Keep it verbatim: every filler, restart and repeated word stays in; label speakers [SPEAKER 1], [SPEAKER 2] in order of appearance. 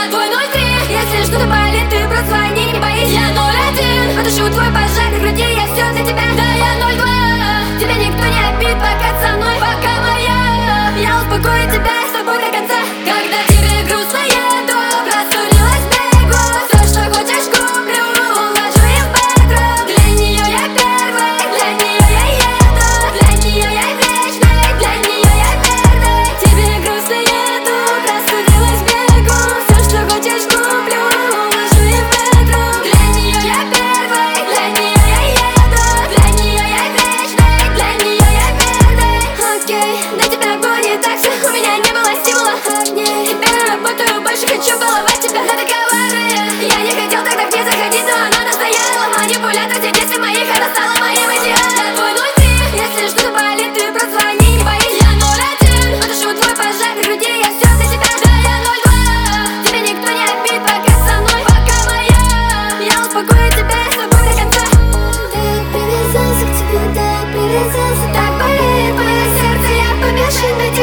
[SPEAKER 1] Я твой ноль три. Если что-то болит, ты просто звони, не боись. Я ноль один. Потушу твой пожар в груди, я все для тебя. Да, я ноль два. Тебя никто не обидит, пока со мной, пока моя. Я успокою тебя с тобой до конца. Когда тебе грустно, еду, просурилась бегу. Все, что хочешь, куплю, уложу и в бэкграунд. Для нее я первый, для нее я еду. Для нее я вечный, для нее я верный. Тебе грустно, еду, просурилась бегу. Все, что хочешь, куплю, уложу и в бэкграунд. Для нее я первый, для нее я еду. Для нее я вечный, для нее я верный. Окей, до тебя будет так же, у меня не было стимула. Теперь работаю, больше хочу баловать тебя. Она такая важная, я не хотел тогда к ней заходить, но она настояла. Манипулятор в детстве моих, она стала моим идеалом. Я твой ноль три, если что-то болит, ты просто звони, не боись. Я ноль один, потушу твой пожар в груди, я все для тебя. Да, я ноль два, тебя никто не обидит, пока со мной, пока моя. Я успокою тебя с тобой до конца. Ты привязался к тебе, да, привязался. Так болит мое сердце, я побежит на